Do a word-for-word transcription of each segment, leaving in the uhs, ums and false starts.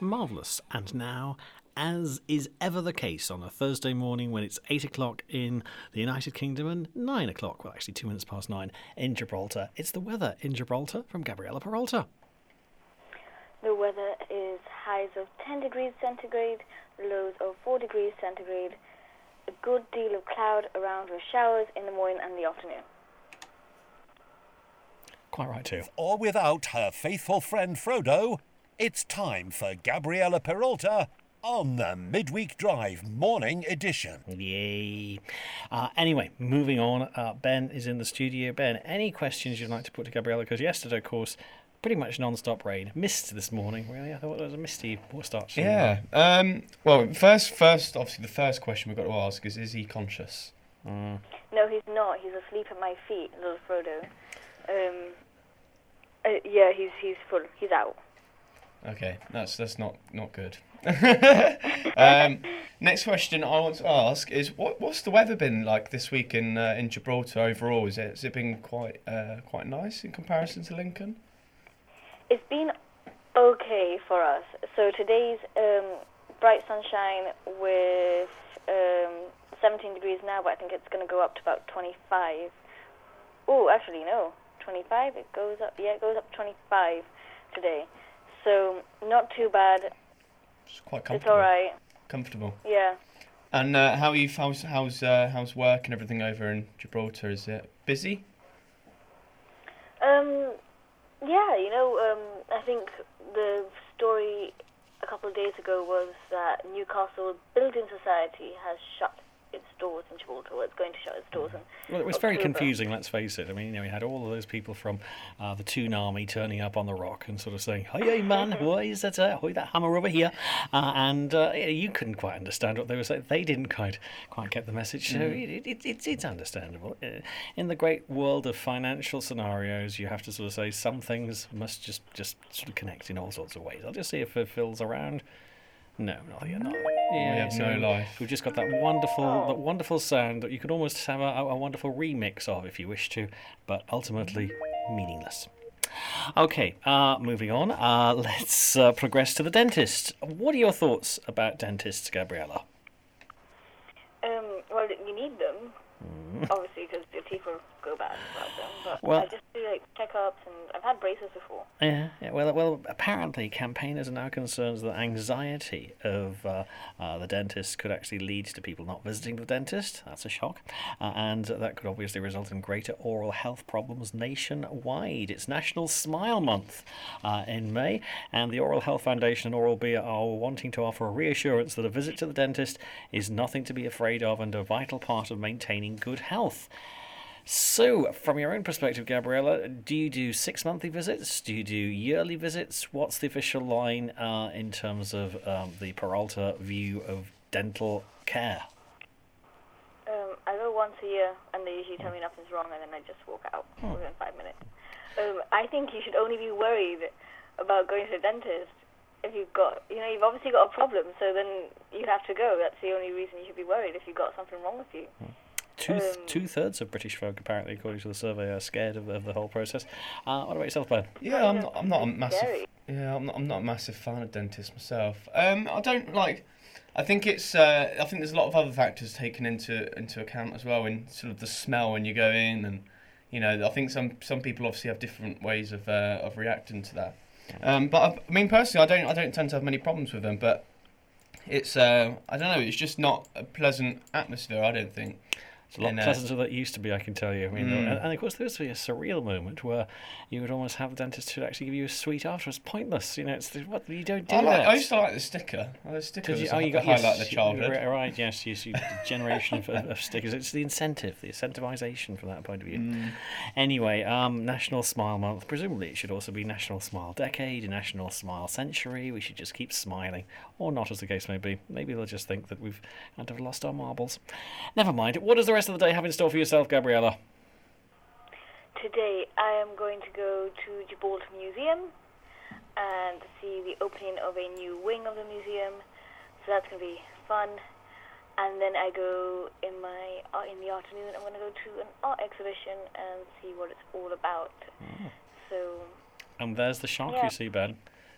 marvellous. And now, as is ever the case on a Thursday morning when it's eight o'clock in the United Kingdom and nine o'clock, well, actually two minutes past nine, in Gibraltar, it's the weather in Gibraltar from Gabriella Peralta. The weather is highs of ten degrees centigrade, lows of four degrees centigrade, a good deal of cloud around with showers in the morning and the afternoon. Quite right too. Or without her faithful friend Frodo, it's time for Gabriella Peralta on the Midweek Drive Morning Edition. Yay. Uh, anyway, moving on. Uh, Ben is in the studio. Ben, any questions you'd like to put to Gabriella? Because yesterday, of course, pretty much non-stop rain. Mist this morning, really. I thought it was a misty start. Yeah. Um, well, first, first, obviously, the first question we've got to ask is, is he conscious? Mm. No, he's not. He's asleep at my feet, little Frodo. Um, uh, yeah, he's he's full. He's out. Okay, that's that's not not good. um, next question I want to ask is what what's the weather been like this week in uh, in Gibraltar overall? Is it has it been quite uh, quite nice in comparison to Lincoln? It's been okay for us. So today's um, bright sunshine with um, seventeen degrees now, but I think it's going to go up to about twenty-five. Oh, actually no, twenty-five. It goes up. Yeah, it goes up to twenty-five today. So not too bad. It's quite It's comfortable. all right. Comfortable. Yeah. And uh, how are you? How's how's uh, how's work and everything over in Gibraltar? Is it busy? Um. Yeah, you know, um, I think the story a couple of days ago was that Newcastle Building Society has shut its doors in Gibraltar. Well, it's going to shut its doors in Well, it was very October. confusing, let's face it. I mean, you know, we had all of those people from uh, the Toon Army turning up on the rock and sort of saying, "Hey, hey man, why is that, uh, why that hammer over here?" Uh, and uh, you couldn't quite understand what they were saying. They didn't quite quite get the message. So Mm. it, it, it's it's understandable. Uh, in the great world of financial scenarios, you have to sort of say some things must just, just sort of connect in all sorts of ways. I'll just see if Phil's around. No, not yet. Not. Yeah, We have so no life. We've just got that wonderful, that wonderful sound that you could almost have a, a wonderful remix of if you wish to, but ultimately meaningless. Okay, uh, moving on. Uh, let's uh, progress to the dentist. What are your thoughts about dentists, Gabriella? Um, well, you need them, obviously, because your teeth will go bad without them. But Well- I just do like checkups, and I've had braces before. Yeah, yeah. Well, well. Apparently, campaigners are now concerned that anxiety of uh, uh, the dentist could actually lead to people not visiting the dentist. That's a shock, uh, and that could obviously result in greater oral health problems nationwide. It's National Smile Month uh, in May, and the Oral Health Foundation and Oral B are wanting to offer a reassurance that a visit to the dentist is nothing to be afraid of and a vital part of maintaining good health. So, from your own perspective, Gabriella, do you do six monthly visits? Do you do yearly visits? What's the official line uh, in terms of um, the Peralta view of dental care? Um, I go once a year, and they usually tell me nothing's wrong, and then I just walk out Oh. within five minutes. Um, I think you should only be worried about going to the dentist if you've got, you know, you've obviously got a problem, so then you have to go. That's the only reason you should be worried if you've got something wrong with you. Two, Um, two thirds of British folk, apparently, according to the survey, are scared of, of the whole process. Uh, what about yourself, Ben? Yeah, I'm not. I'm not a It's massive. scary. Yeah, I'm not. I'm not a massive fan of dentists myself. Um, I don't like. I think it's. Uh, I think there's a lot of other factors taken into into account as well, in sort of the smell when you go in, and you know, I think some some people obviously have different ways of uh, of reacting to that. Um, but I, I mean, personally, I don't. I don't tend to have many problems with them, but it's. Uh, I don't know. It's just not a pleasant atmosphere. I don't think. It's a lot in, uh, pleasanter than it used to be, I can tell you. I mean, Mm. and, and of course, there used to be a surreal moment where you would almost have the dentist who'd actually give you a sweet afterwards. Pointless, you know. It's what you don't do I, like, that. I used to like the sticker. Oh, the sticker Did was you, a, oh, you a got highlight yes, of the you- childhood. Right, right, yes, yes, you, the generation of, of stickers. It's the incentive, the incentivization from that point of view. Mm. Anyway, um, National Smile Month. Presumably, it should also be National Smile Decade, National Smile Century. We should just keep smiling, or not, as the case may be. Maybe they'll just think that we've kind of lost our marbles. Never mind. What does the rest of the day have in store for yourself, Gabriella? Today I am going to go to Gibraltar Museum and see the opening of a new wing of the museum. So that's going to be fun. And then I go in my uh, in the afternoon. I'm going to go to an art exhibition and see what it's all about. So And there's the shark Yeah. you see, Ben.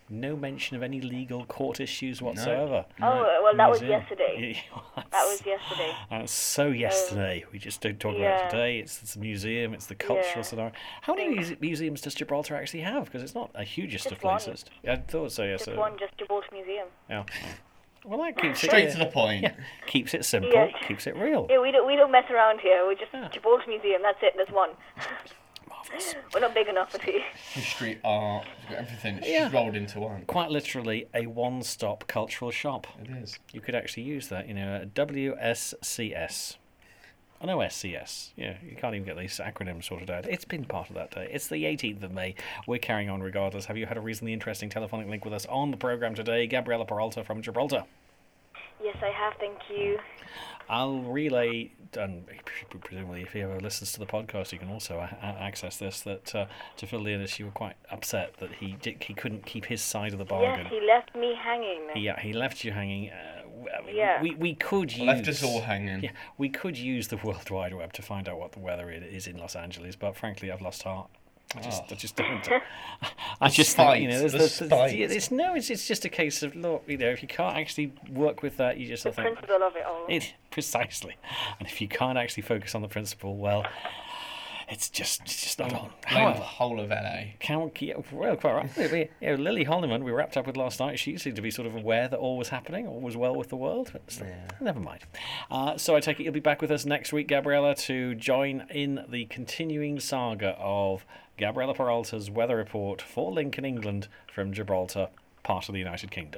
no mention of any legal court issues whatsoever. Oh, well, that was Museum. yesterday. Yeah, well, That was yesterday. That's so yesterday. we just don't talk about yeah. it today. It's, it's a museum. It's the cultural Yeah. scenario. How many muse- museums does Gibraltar actually have? Because it's not a hugest Just of places. one. I thought so. Yes. Just uh, one, just Gibraltar Museum. Yeah. Well, that keeps it Straight yeah, to the point. Yeah, keeps it simple. Yeah. Keeps it real. Yeah, we don't we don't mess around here. We're just Yeah. Gibraltar Museum. That's it. There's one. Marvelous. We're not big enough for two. History, art, you've got everything. It's Yeah. just rolled into one. Quite literally, a one-stop cultural shop. It is. You could actually use that. You know, a W S C S. An O S C S. Yeah, you can't even get these acronyms sorted out. It's been part of that day. It's the eighteenth of May. We're carrying on regardless. Have you had a reasonably interesting telephonic link with us on the programme today? Gabriela Peralta from Gibraltar. Yes, I have. Thank you. I'll relay, and presumably if he ever listens to the podcast, you can also a- a- access this, that uh, to Phil Leonis, you were quite upset that he did, he couldn't keep his side of the bargain. Yes, he left me hanging. Yeah, he left you hanging. Uh, w- I mean, Yeah. we, we could use... Left us all hanging. Yeah, we could use the World Wide Web to find out what the weather i- is in Los Angeles, but frankly, I've lost heart. I just, Oh. I just don't. I just think, you know, spite, there's, the there's, spite. yeah, it's no, it's it's just a case of look, you know, if you can't actually work with that, you just The think principle of it all. it precisely, and if you can't actually focus on the principle, well, it's just it's just not on. Blame the However, whole of L A. can we, well, quite right. We, you know, Lily Holliman, we wrapped up with last night. She seemed to be sort of aware that all was happening, all was well with the world. But still, never mind. Uh, so I take it you'll be back with us next week, Gabriela, to join in the continuing saga of Gabriela Peralta's weather report for Lincoln, England, from Gibraltar, part of the United Kingdom.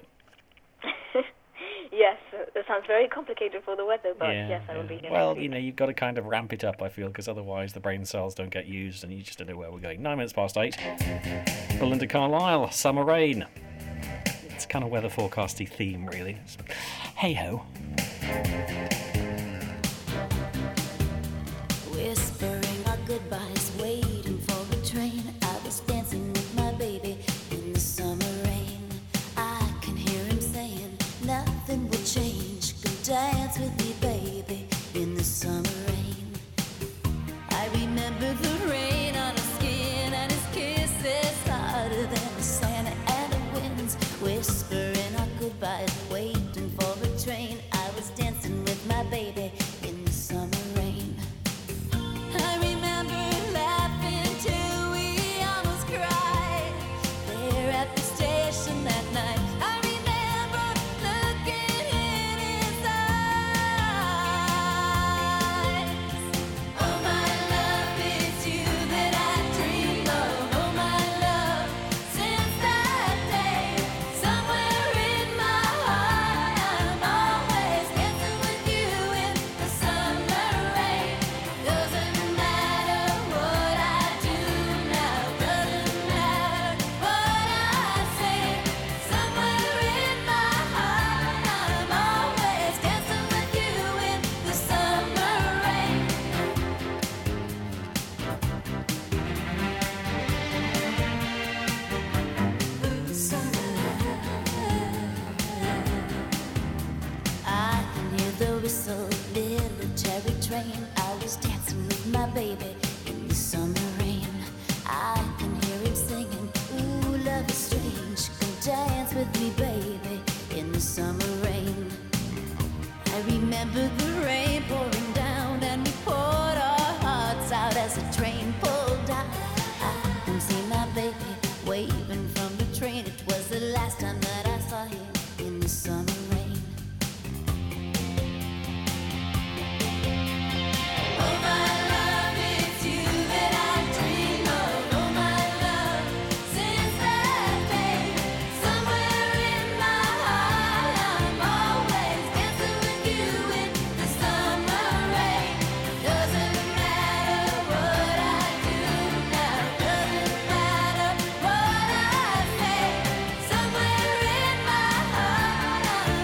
Yes, it sounds very complicated for the weather, but Yeah, yes, I will yeah. be here. Well, next you week. know, you've got to kind of ramp it up, I feel, because otherwise the brain cells don't get used and you just don't know where we're going. Nine minutes past eight. Belinda Carlisle, Summer Rain. It's kind of weather forecasty theme, really. Hey ho. Whispering our goodbyes, waiting for the train. I was dancing with my baby in the summer rain. I can hear him saying, nothing will change. Come dance with me, baby, in the summer rain. I remember the rain on his skin and his kisses harder than the sand and the winds. Whispering our goodbyes, waiting for the train. I was dancing with my baby in the summer rain. I remember laughing till we almost cried there at the station that night. I remember looking in his eyes. Oh my love, it's you that I dream of. Oh my love, since that day, somewhere in my heart, I'm always dancing with you in the summer rain. Doesn't matter what I do now, doesn't matter what I say. Somewhere in my heart, I'm always dancing with you in the summer rain. I can hear the whistle, military train. I was dancing with my baby in the summer rain. I can hear him singing, ooh, love is strange. Come dance with me, baby, in the summer rain. I remember the rain pouring down and we poured our hearts out as the train pulled out. I can see my baby waving from the train. It was the last time that I saw him in the summer rain. Oh my love, it's you that I dream of. Oh my love, since that day, somewhere in my heart, I'm always dancing with you in the summer rain. Doesn't matter what I do now, doesn't matter what I say. Somewhere in my heart, I'm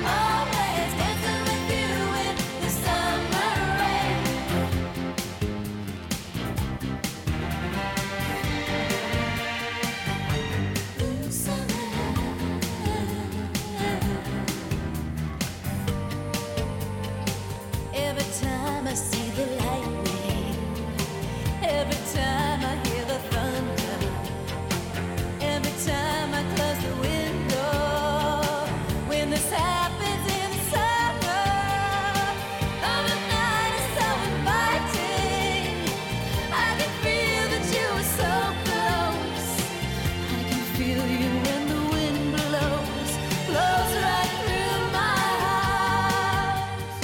feel you when the wind blows, blows right through my heart.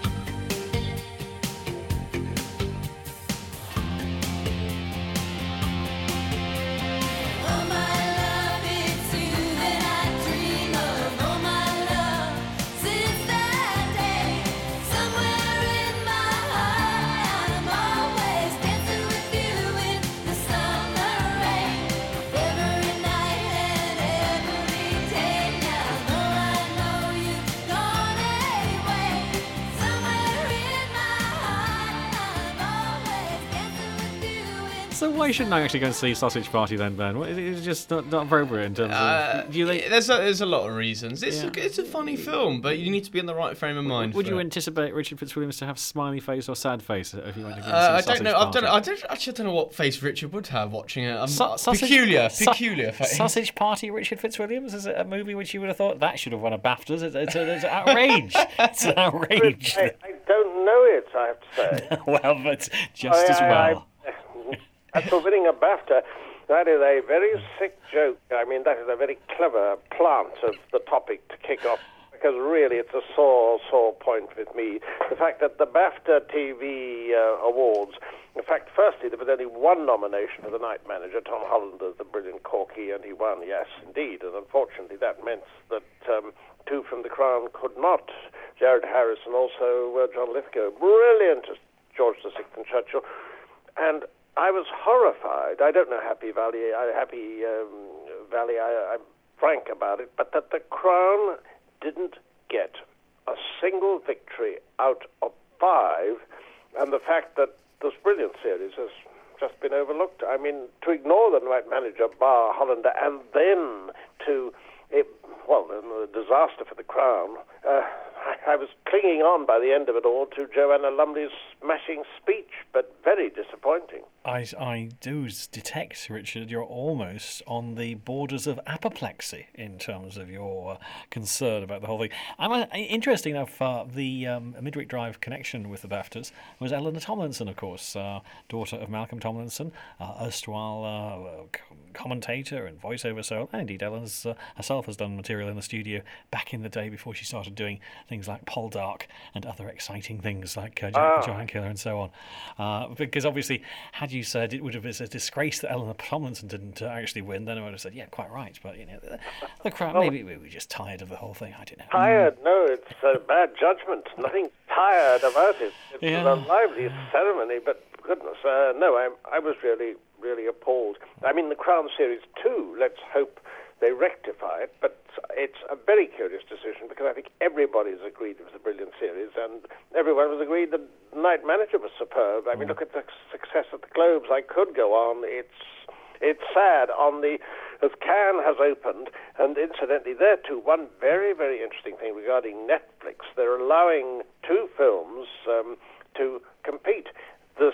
Oh my love, it's you that I dream of. Oh my love, since that day, somewhere in my heart, I'm always dancing with you in the summer rain. Every night and every day now, though I know you've gone away, somewhere in my heart, I'm always dancing with you in. So why shouldn't I actually go and see Sausage Party then, Ben? What- It's just not, not appropriate in terms Uh, of... Do you think- there's a, there's a lot of reasons. It's Yeah. a, it's a funny film, but you need to be in the right frame of mind. Would for you it. anticipate Richard Fitzwilliams to have smiley face or sad face if you went to go and see Uh, I Sausage don't know. I've Party? done. I don't actually. I don't know what face Richard would have watching it. Um, Sa- sausage, peculiar, sa- peculiar face. Sausage Party, Richard Fitzwilliams? Is it a movie which you would have thought that should have won a BAFTA? It's, it's, it's outrage. It's an outrage. I, I don't know it, I have to say. Well, but just I- as I- well. I- As for winning a BAFTA, that is a very sick joke. I mean, that is a very clever plant of the topic to kick off, because really it's a sore, sore point with me. The fact that the BAFTA T V uh, Awards, in fact, firstly, there was only one nomination for the night manager, Tom Holland, as the brilliant Corky, and he won, yes, indeed. And unfortunately, that meant that um, two from The Crown could not. Jared Harris and also uh, John Lithgow. Brilliant as George the Sixth and Churchill. And I was horrified. I don't know Happy Valley. I, Happy um, Valley. I, I'm frank about it, but that the Crown didn't get a single victory out of five, and the fact that this brilliant series has just been overlooked. I mean, to ignore the night manager, Bar Hollander, and then to it, well, a disaster for the Crown. Uh, I, I was clinging on by the end of it all to Joanna Lumley's smashing speech, but very disappointing. I, I do s- detect, Richard, you're almost on the borders of apoplexy in terms of your uh, concern about the whole thing. I'm, uh, interesting enough, uh, the um, Midweek Drive connection with the BAFTAs was Eleanor Tomlinson, of course, uh, daughter of Malcolm Tomlinson, uh, erstwhile uh, c- commentator and voiceover soul, and indeed Eleanor's uh, herself has done material in the studio back in the day before she started doing things like Poldark and other exciting things like uh, Jack the Giant Killer and so on. Uh, because obviously, had you said it would have been a disgrace that Eleanor Tomlinson didn't uh, actually win, then I would have said, yeah, quite right. But, you know, the, the crowd, maybe we were just tired of the whole thing. I don't know. Tired? No, it's a bad judgment. Nothing tired about it. It Yeah. was a lively ceremony, but goodness, uh, no, I, I was really, really appalled. I mean, the Crown Series two, let's hope they rectify it, but it's a very curious decision because I think everybody's agreed it was a brilliant series, and everyone was agreed that Night Manager was superb. I mean, look at the success of the Globes. I could go on. It's it's sad on the as Cannes has opened, and incidentally there too, one very, very interesting thing regarding Netflix. They're allowing two films um, to compete this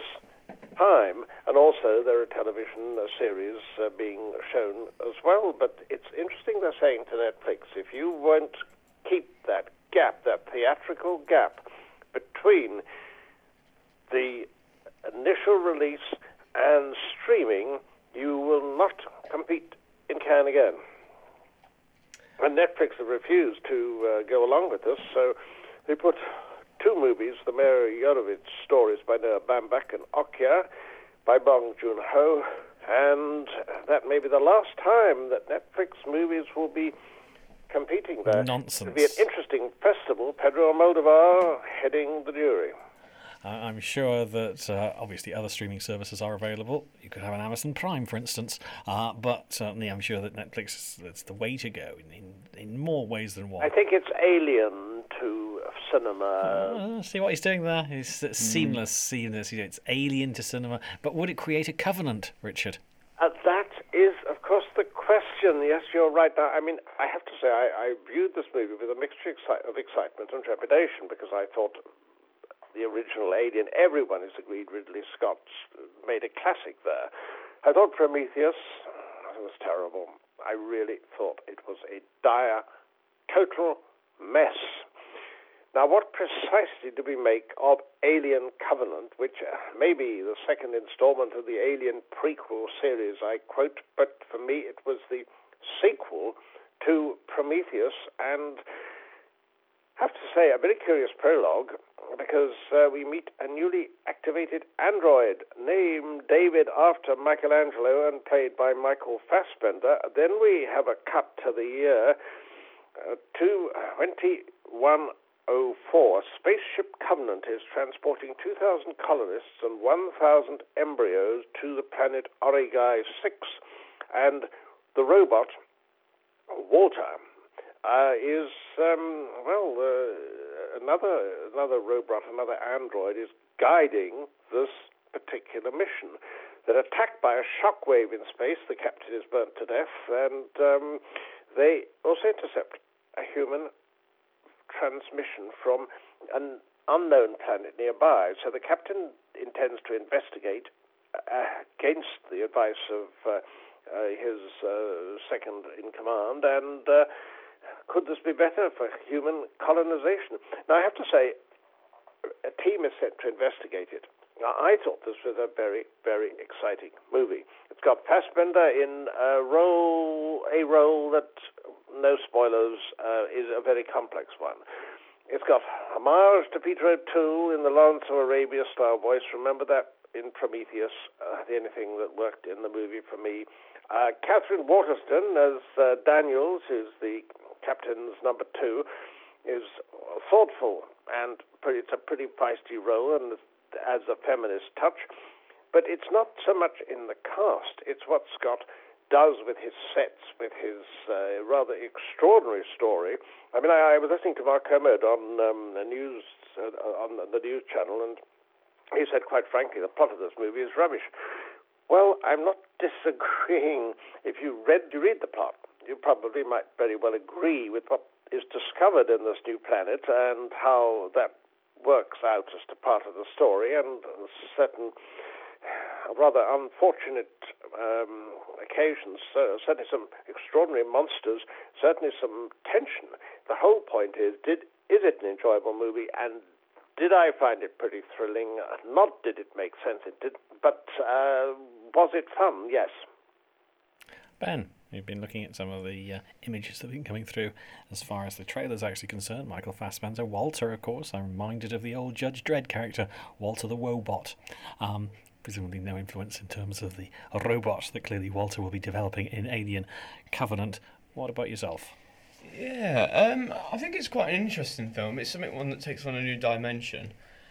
time, and also there are television uh, series uh, being shown as well. But it's interesting they're saying to Netflix, if you won't keep that gap, that theatrical gap between the initial release and streaming, you will not compete in Cannes again. And Netflix have refused to uh, go along with this, so they put two movies, the Mary Yorovitz stories by Noah Baumbach and Okja by Bong Joon-ho, and that may be the last time that Netflix movies will be competing there. Nonsense. It'll be an interesting festival. Pedro Almodovar heading the jury. Uh, I'm sure that uh, obviously other streaming services are available. You could have an Amazon Prime, for instance, uh, but certainly I'm sure that Netflix is that's the way to go in, in, in more ways than one. I think it's alien to cinema. Uh, see what he's doing there? It's uh, seamless, seamless. You know, it's alien to cinema. But would it create a covenant, Richard? Uh, that is, of course, the question. Yes, you're right. Now, I mean, I have to say, I, I viewed this movie with a mixture exci- of excitement and trepidation because I thought the original Alien, everyone has agreed Ridley Scott made a classic there. I thought Prometheus, it was terrible. I really thought it was a dire, total mess. Now, what precisely do we make of Alien Covenant, which uh, may be the second installment of the Alien prequel series, I quote, but for me it was the Prometheus, and I have to say, a very curious prologue, because uh, we meet a newly activated android named David after Michelangelo and played by Michael Fassbender. Then we have a cut to the year uh, twenty-one oh four. Spaceship Covenant is transporting two thousand colonists and one thousand embryos to the planet Origai six, and the robot, Walter, Uh, is, um, well, uh, another another robot, another android is guiding this particular mission. They're attacked by a shockwave in space. The captain is burnt to death, and um, they also intercept a human transmission from an unknown planet nearby. So the captain intends to investigate uh, against the advice of uh, uh, his uh, second in command, and uh, could this be better for human colonization? Now, I have to say, a team is set to investigate it. Now, I thought this was a very, very exciting movie. It's got Fassbender in a role, a role that, no spoilers, uh, is a very complex one. It's got homage to Peter O'Toole in the Lawrence of Arabia style voice. Remember that in Prometheus, uh, the only thing that worked in the movie for me. Uh, Catherine Waterston as uh, Daniels, who's the captain's number two, is thoughtful, and pretty, it's a pretty feisty role and adds a feminist touch. But it's not so much in the cast, it's what Scott does with his sets, with his uh, rather extraordinary story. I mean, I, I was listening to Mark Kermode on um, the news uh, on the news channel, and he said, quite frankly, the plot of this movie is rubbish. Well, I'm not disagreeing. If you read, you read the plot, you probably might very well agree with what is discovered in this new planet and how that works out as to part of the story, and certain rather unfortunate um, occasions, uh, certainly some extraordinary monsters, certainly some tension. The whole point is, did is it an enjoyable movie, and did I find it pretty thrilling? Not did it make sense, it did, but uh, was it fun? Yes. Ben, you've been looking at some of the uh, images that have been coming through as far as the trailer's actually concerned. Michael Fassbender, Walter, of course. I'm reminded of the old Judge Dredd character, Walter the Wobot. Um, presumably no influence in terms of the robot that clearly Walter will be developing in Alien Covenant. What about yourself? Yeah, um, I think it's quite an interesting film. It's something one that takes on a new dimension.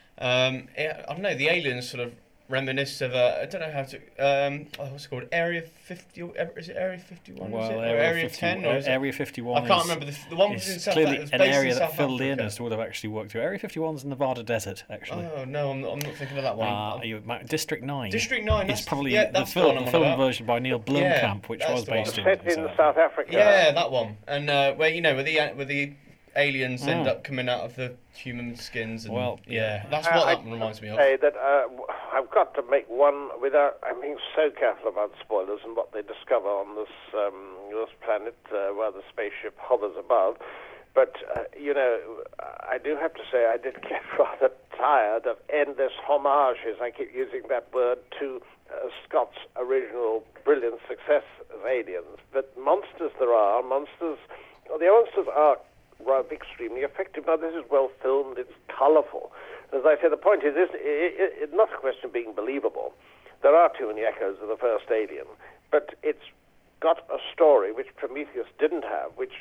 Um, it, I don't know, the aliens sort of reminisce of a, I don't know how to, um, oh, what's it called, Area fifty, is it Area fifty-one? Well, is it? Area, or Area fifty, ten? Or is Area it? fifty-one I can't is, remember. The, the one was in South clearly Africa. an area in that South filled Africa. in as to would have actually worked through. Area fifty-one's the Nevada desert, actually. Oh, no, I'm not, I'm not thinking of that one. Uh, you, District nine. District nine, It's that's, probably yeah, the that's film, the, the one film I'm on about. version by Neil Blomkamp, Yeah, which that's was the one. based in, Set in South South Africa. Yeah, that one. And uh, where, you know, where the, where the aliens Mm. end up coming out of the human skins. And, Well, yeah, that's Uh, what I that reminds me of. say that uh, I've got to make one without. I'm being so careful about spoilers and what they discover on this um, this planet uh, where the spaceship hovers above. But uh, you know, I do have to say I did get rather tired of endless homages. I keep using that word to uh, Scott's original brilliant success as Aliens. But monsters there are monsters. Well, the monsters are rather extremely effective. Now, this is well filmed, it's colourful. As I say, the point is, it's it, it, not a question of being believable. There are too many echoes of the first Alien, but it's got a story which Prometheus didn't have, which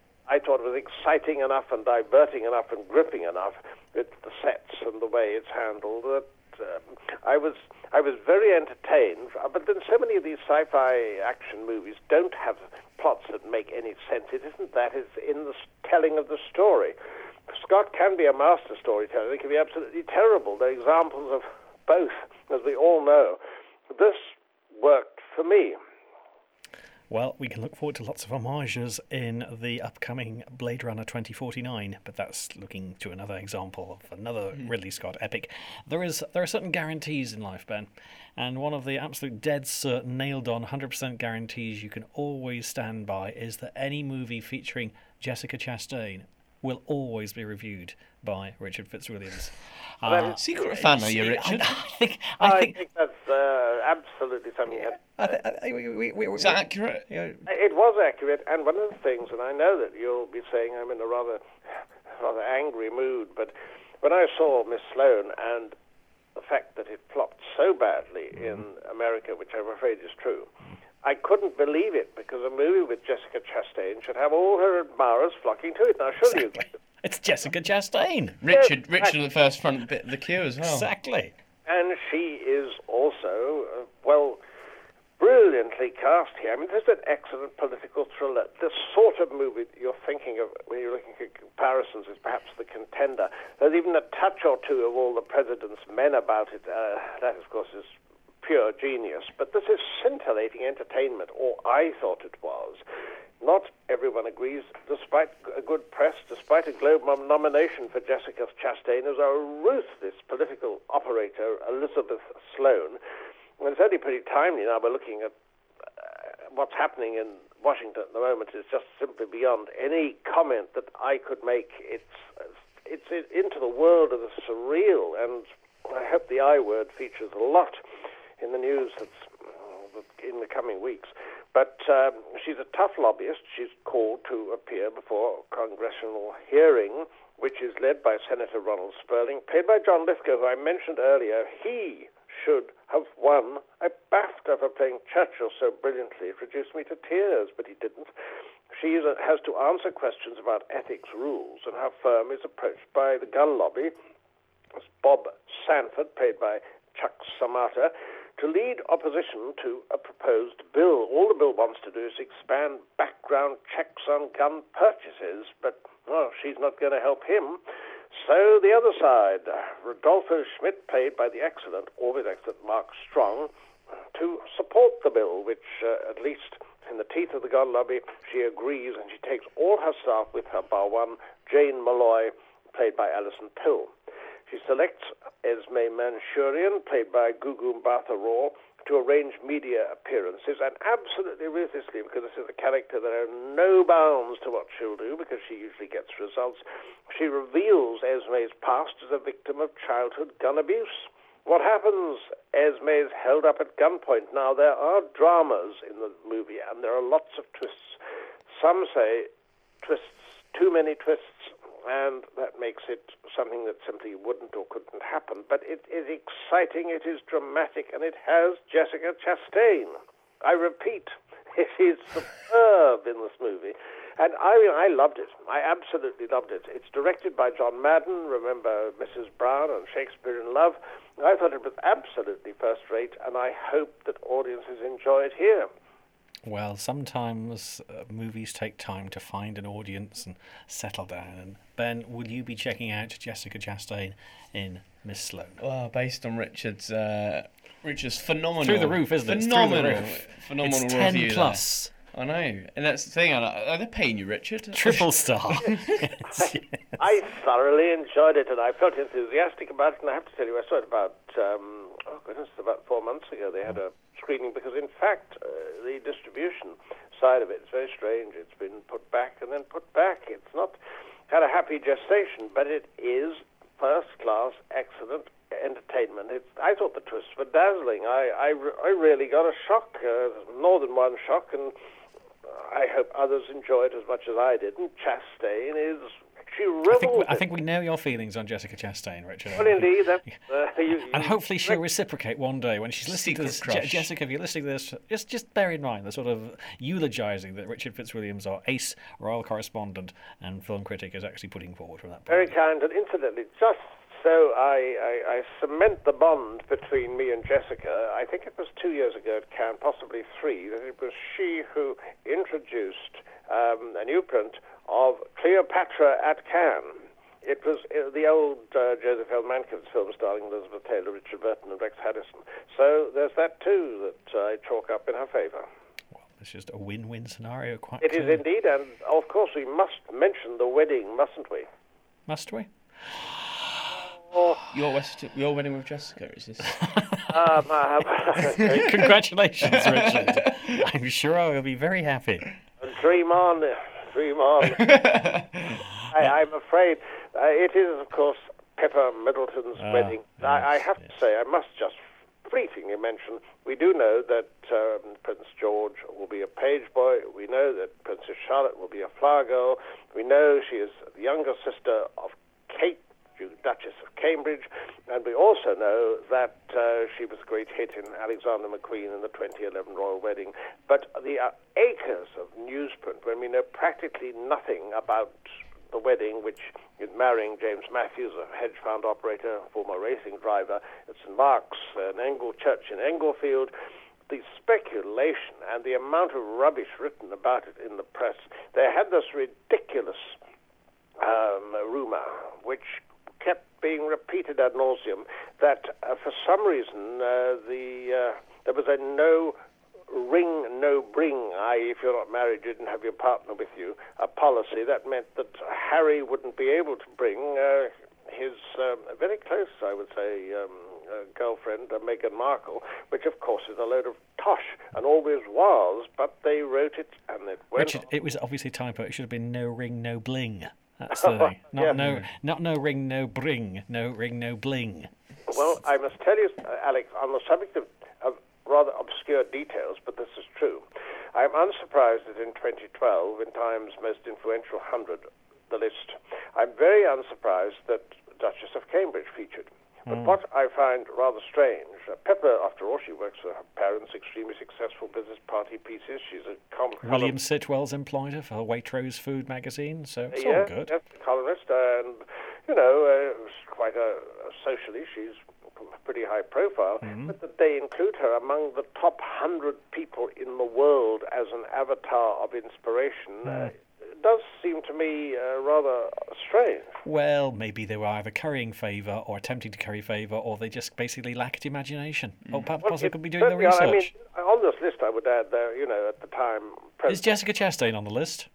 I thought was exciting enough and diverting enough and gripping enough with the sets and the way it's handled that um, I was I was very entertained. But then so many of these sci-fi action movies don't have plots that make any sense. It isn't that. It's in the telling of the story. Scott can be a master storyteller. He can be absolutely terrible. There are examples of both, as we all know. This worked for me. Well, we can look forward to lots of homages in the upcoming Blade Runner twenty forty-nine, but that's looking to another example of another mm. Ridley Scott epic. There is there are certain guarantees in life, Ben, and one of the absolute dead certain, nailed-on, one hundred percent guarantees you can always stand by is that any movie featuring Jessica Chastain will always be reviewed by Richard Fitzwilliams. Well, Uh, Secret fan, are you, see, Richard? I, I think. I I think. think that's uh, absolutely something that I th- I, we, we, we, Is that accurate? you know, it was accurate. And one of the things, and I know that you'll be saying I'm in a rather, rather angry mood, but when I saw Miss Sloane and the fact that it flopped so badly in America, which I'm afraid is true, I couldn't believe it, because a movie with Jessica Chastain should have all her admirers flocking to it. Now, surely you... it's Jessica Chastain. Richard, Yes, Richard at the first front bit of the queue as well. Exactly. And she is also, uh, well, brilliantly cast here. I mean, this is an excellent political thriller. The sort of movie that you're thinking of when you're looking at comparisons is perhaps The Contender. There's even a touch or two of All the President's Men about it. Uh, that, of course, is pure genius. But this is scintillating entertainment, or I thought it was. Not everyone agrees, despite a good press, despite a Globe nom- nomination for Jessica Chastain as a ruthless political operator, Elizabeth Sloane. And it's only pretty timely now. We're looking at uh, what's happening in Washington at the moment is just simply beyond any comment that I could make. It's it's into the world of the surreal, and I hope the I word features a lot in the news that's in the coming weeks. But um, she's a tough lobbyist. She's called to appear before a congressional hearing, which is led by Senator Ronald Sperling, played by John Lithgow, who I mentioned earlier. He should have won a BAFTA for playing Churchill so brilliantly. It reduced me to tears, but he didn't. She is a, has to answer questions about ethics rules, and her firm is approached by the gun lobby. It's Bob Sanford, played by Chuck Samata, to lead opposition to a proposed bill. All the bill wants to do is expand background checks on gun purchases, but, well, she's not going to help him. So the other side, Rodolfo Schmidt, played by the excellent, always excellent Mark Strong, to support the bill, which, uh, at least in the teeth of the gun lobby, she agrees, and she takes all her staff with her, bar one, Jane Malloy, played by Alison Pill. She selects Esme Manchurian, played by Gugu Mbatha-Raw, to arrange media appearances, and absolutely ruthlessly, because this is a character that has no bounds to what she'll do, because she usually gets results, she reveals Esme's past as a victim of childhood gun abuse. What happens? Esme is held up at gunpoint. Now, there are dramas in the movie, and there are lots of twists. Some say twists, too many twists, and that makes it something that simply wouldn't or couldn't happen. But it is exciting, it is dramatic, and it has Jessica Chastain. I repeat, it is superb in this movie. And I mean, I loved it. I absolutely loved it. It's directed by John Madden, remember Missus Brown and Shakespeare in Love. I thought it was absolutely first-rate, and I hope that audiences enjoy it here. Well, sometimes uh, movies take time to find an audience and settle down. And Ben, will you be checking out Jessica Chastain in Miss Sloane? Well, based on Richard's uh, Richard's phenomenal, Through the roof, isn't it? It's phenomenal, through the roof. phenomenal It's ten review plus. there. I know, and that's the thing. Are they paying you, Richard? Triple star. Yes, yes. I thoroughly enjoyed it, and I felt enthusiastic about it, and I have to tell you, I saw it about, um, oh goodness, about four months ago. They had a screening, because in fact, uh, the distribution side of it is very strange. It's been put back and then put back. It's not had a happy gestation, but it is first-class, excellent entertainment. It's, I thought the twists were dazzling. I, I, I really got a shock, uh, more than one shock, and I hope others enjoy it as much as I did. And Chastain is, she I revels think, we, I in- think we know your feelings on Jessica Chastain, Richard. Well, indeed. That, uh, you, And you- hopefully she'll reciprocate one day when she's listening Secret to this. crush. Je- Jessica, if you're listening to this, just just bear in mind the sort of eulogising that Richard Fitzwilliams, our ace royal correspondent and film critic, is actually putting forward from that point Very of view. kind. And incidentally, just so I, I, I cement the bond between me and Jessica, I think it was two years ago at Cannes, possibly three, that it was she who introduced um, a new print of Cleopatra at Cannes. It was uh, the old uh, Joseph L. Mankiewicz film starring Elizabeth Taylor, Richard Burton, and Rex Harrison. So there's that too that I chalk up in her favour. Well, it's just a win-win scenario, quite It is clearly. indeed, and of course we must mention the wedding, mustn't we? Must we? Your West, your wedding with Jessica, is this? Um, uh, Congratulations, Richard. I'm sure I will be very happy. dream on, dream on. I I, I'm afraid uh, it is, of course, Pippa Middleton's Ah, wedding. yes, I, I have yes. to say, I must just fleetingly mention, we do know that um, Prince George will be a page boy. We know that Princess Charlotte will be a flower girl. We know she is the younger sister of Kate, Duchess of Cambridge, and we also know that uh, she was a great hit in Alexander McQueen in the twenty eleven royal wedding. But the uh, acres of newsprint, when we know practically nothing about the wedding, which is marrying James Matthews, a hedge fund operator, former racing driver at Saint Mark's, an Engle church in Englefield, the speculation and the amount of rubbish written about it in the press, they had this ridiculous um, rumour, which kept being repeated ad nauseum, that uh, for some reason uh, the uh, there was a no ring, no bring, that is, if you're not married, you didn't have your partner with you, a policy that meant that Harry wouldn't be able to bring uh, his um, very close, I would say, um, uh, girlfriend, uh, Meghan Markle, which of course is a load of tosh, and always was, but they wrote it and it went Richard, on. it was obviously typo. It should have been no ring, no bling. That's the thing. Not Yes. no, not no ring, no bring. No ring, no bling. Well, I must tell you, uh, Alex, on the subject of, of rather obscure details, but this is true. I'm unsurprised that in twenty twelve, in Time's Most Influential one hundred, the list, I'm very unsurprised that Duchess of Cambridge featured. But what I find rather strange, uh, Pippa, after all, she works for her parents' extremely successful business party pieces. She's a com- William Sitwell's employed her for Waitrose Food magazine, so it's yeah, all good. yes, a columnist, and, you know, uh, quite a, a socially, she's pretty high profile, Mm-hmm. but that they include her among the top hundred people in the world as an avatar of inspiration uh, does seem to me uh, rather strange. Well, maybe they were either currying favour or attempting to curry favour, or they just basically lacked imagination. Or perhaps Well, possibly it could be doing the certainly are. research. I mean, on this list, I would add, there, you know, at the time, Is President, Jessica Chastain on the list?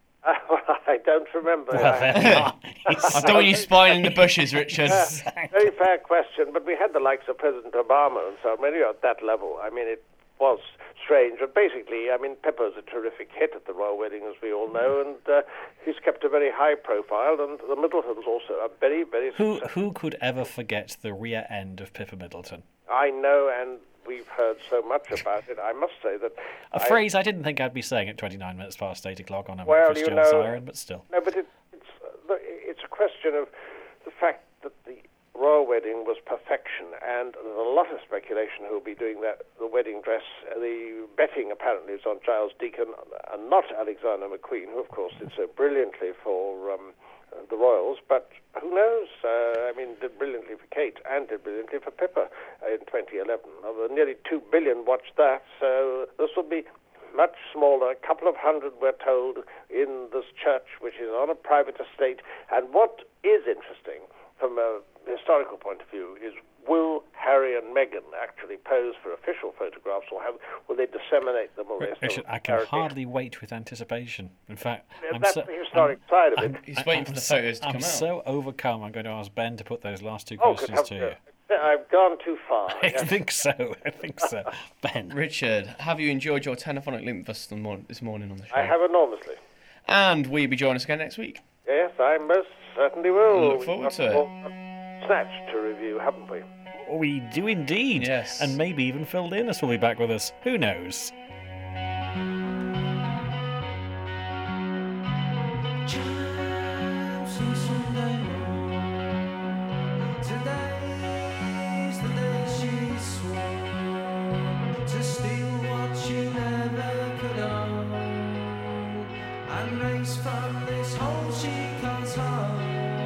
I don't remember. Well, I- there you are. I don't want you spying in the bushes, Richard. Very fair question, but we had the likes of President Obama and so on. When you're at that level, I mean, it was strange. But basically, I mean, Pippa's a terrific hit at the royal wedding, as we all know, and uh, he's kept a very high profile, and the Middletons also are very, very Who successful. who could ever forget the rear end of Pippa Middleton? I know, and we've heard so much about it. I must say that... A I- phrase I didn't think I'd be saying at twenty-nine minutes past eight o'clock on a Well, breakfast you Jill know- siren, but still. No, but it, it's, uh, the- it's a question of the fact that the royal wedding was perfection, and there's a lot of speculation who will be doing that, the wedding dress. The betting apparently is on Giles Deacon and not Alexander McQueen, who of course did so brilliantly for um, uh, the royals, but who knows? Uh, I mean, did brilliantly for Kate and did brilliantly for Pippa uh, in twenty eleven. Uh, nearly two billion watched that, so this will be much smaller, a couple of hundred, we're told, in this church, which is on a private estate. And what is interesting from a historical point of view is, will Harry and Meghan actually pose for official photographs, or have, will they disseminate them? Or they Richard, I can hardly wait with anticipation. In fact, I'm That's so, the historic side of it. He's waiting I'm for the so- photos to I'm come out. so overcome, I'm going to ask Ben to put those last two Oh, good questions to you. heavens. I've gone too far. I Yes. think so. I think so. Ben. Richard, have you enjoyed your telephonic link with us this morning- this morning on the show? I have enormously. And will you be joining us again next week? Yes, I most certainly will. Look forward We've to got it. more Snatch to review, haven't we? We do indeed. Yes. And maybe even Phil Linus will be back with us. Who knows? Today's the day she swore to steal what you never could own, and race from this home she calls home.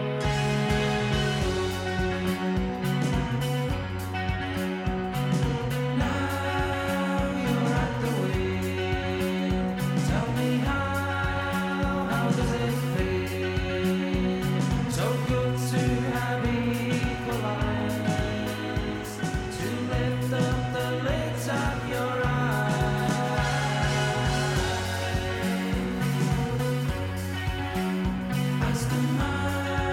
Now you're at the wheel. Tell me how, how does it feel? So good to have equal eyes, to lift up the lids of your eyes. As the night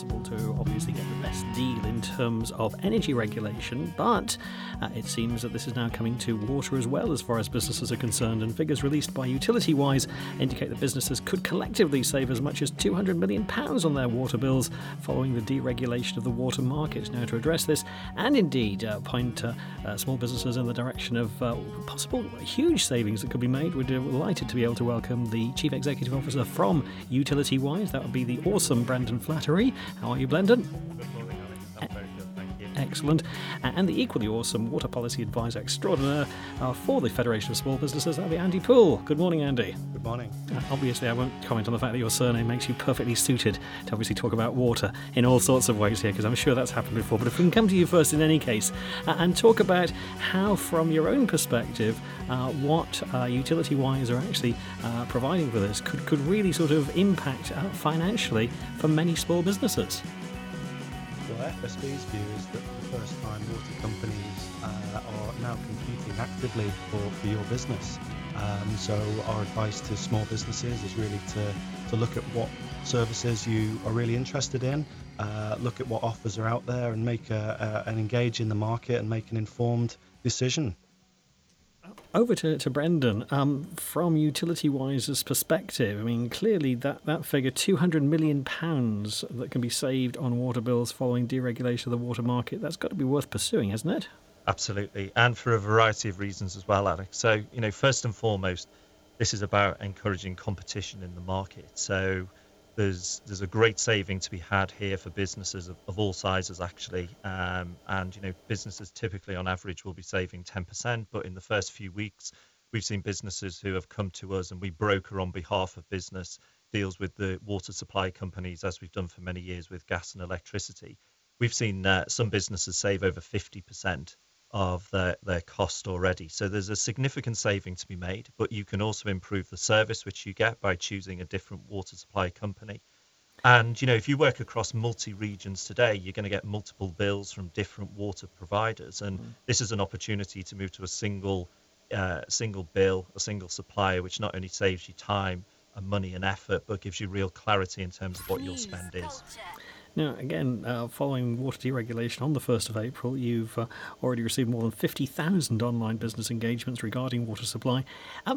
impossible to obviously get the best deal in terms of energy regulation, but uh, it seems that this is now coming to water as well as far as businesses are concerned, and figures released by UtilityWise indicate that businesses could collectively save as much as two hundred million pounds on their water bills following the deregulation of the water market. Now, to address this and indeed uh, point uh, uh, small businesses in the direction of uh, possible huge savings that could be made, we're delighted to be able to welcome the Chief Executive Officer from UtilityWise. That would be the awesome Brendan Flattery. How are you, Brendan? Good morning, Alex. I'm very good, thank you. Excellent. And the equally awesome Water Policy Advisor Extraordinaire uh, for the Federation of Small Businesses, that'll be Andy Poole. Good morning, Andy. Good morning. Uh, obviously, I won't comment on the fact that your surname makes you perfectly suited to obviously talk about water in all sorts of ways here, because I'm sure that's happened before. But if we can come to you first in any case uh, and talk about how, from your own perspective, uh, what uh, UtilityWise are actually uh, providing for this could, could really sort of impact uh, financially for many small businesses. Well, F S B's view is that for the first time, water companies uh, are now competing actively for, for your business. Um, so our advice to small businesses is really to, to look at what services you are really interested in, uh, look at what offers are out there, and make a, a, and engage in the market and make an informed decision. Over to, to Brendan. Um, from UtilityWise's perspective, I mean, clearly that, that figure, two hundred million pounds that can be saved on water bills following deregulation of the water market, that's got to be worth pursuing, hasn't it? Absolutely, and for a variety of reasons as well, Alex. So, you know, first and foremost, this is about encouraging competition in the market. So there's there's a great saving to be had here for businesses of, of all sizes, actually. Um, and, you know, businesses typically on average will be saving ten percent. But in the first few weeks, we've seen businesses who have come to us, and we broker on behalf of business deals with the water supply companies, as we've done for many years with gas and electricity. We've seen uh, some businesses save over fifty percent of their, their cost already. So there's a significant saving to be made, but you can also improve the service which you get by choosing a different water supply company. And, you know, if you work across multi-regions today, you're going to get multiple bills from different water providers. And mm. this is an opportunity to move to a single, uh, single bill, a single supplier, which not only saves you time and money and effort, but gives you real clarity in terms of what your spend is. Now, again, uh, following water deregulation on the first of April, you've uh, already received more than fifty thousand online business engagements regarding water supply. Um,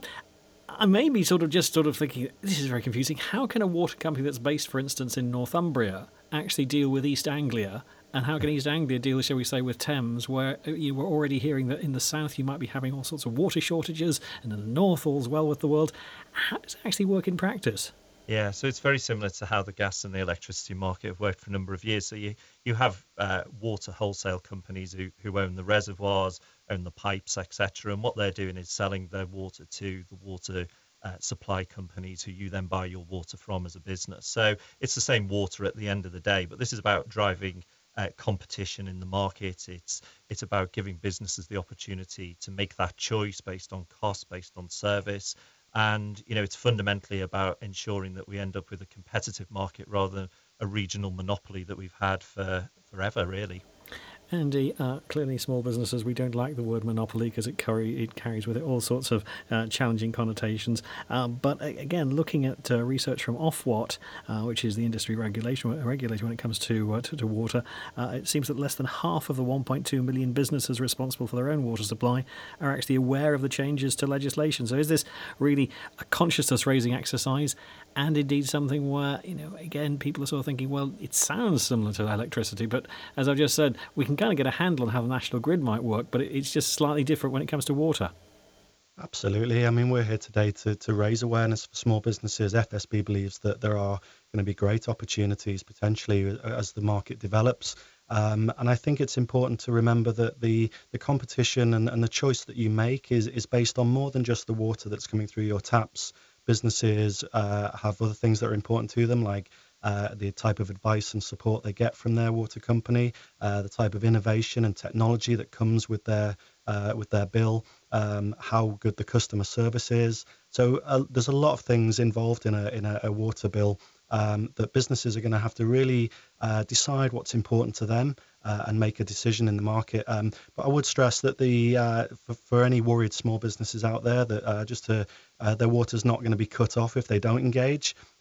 I may be sort of just sort of thinking, this is very confusing. How can a water company that's based, for instance, in Northumbria actually deal with East Anglia? And how can East Anglia deal, shall we say, with Thames, where you were already hearing that in the south you might be having all sorts of water shortages, and in the north all's well with the world? How does it actually work in practice? Yeah, so it's very similar to how the gas and the electricity market have worked for a number of years. So you, you have uh, water wholesale companies who, who own the reservoirs, own the pipes, et cetera. And what they're doing is selling their water to the water uh, supply companies who you then buy your water from as a business. So it's the same water at the end of the day, but this is about driving uh, competition in the market. It's it's about giving businesses the opportunity to make that choice based on cost, based on service. And, you know, it's fundamentally about ensuring that we end up with a competitive market rather than a regional monopoly that we've had for forever, really. Andy, uh, clearly small businesses, we don't like the word monopoly because it, carry, it carries with it all sorts of uh, challenging connotations. Um, but again, looking at uh, research from Ofwat, uh, which is the industry regulation regulator when it comes to, uh, to, to water, uh, it seems that less than half of the one point two million businesses responsible for their own water supply are actually aware of the changes to legislation. So is this really a consciousness-raising exercise? And indeed something where, you know, again, people are sort of thinking, well, it sounds similar to electricity, but as I've just said, we can kind of get a handle on how the national grid might work, but it's just slightly different when it comes to water. Absolutely. I mean, we're here today to, to raise awareness for small businesses. F S B believes that there are going to be great opportunities potentially as the market develops. Um, and I think it's important to remember that the, the competition and, and the choice that you make is, is based on more than just the water that's coming through your taps. Businesses uh, have other things that are important to them, like uh, the type of advice and support they get from their water company, uh, the type of innovation and technology that comes with their uh, with their bill, um, how good the customer service is. So uh, there's a lot of things involved in a in a, a water bill um, that businesses are going to have to really uh, decide what's important to them uh, and make a decision in the market. Um, but I would stress that the uh, for, for any worried small businesses out there that uh, just to Uh, their water's not going to be cut off if they don't engage.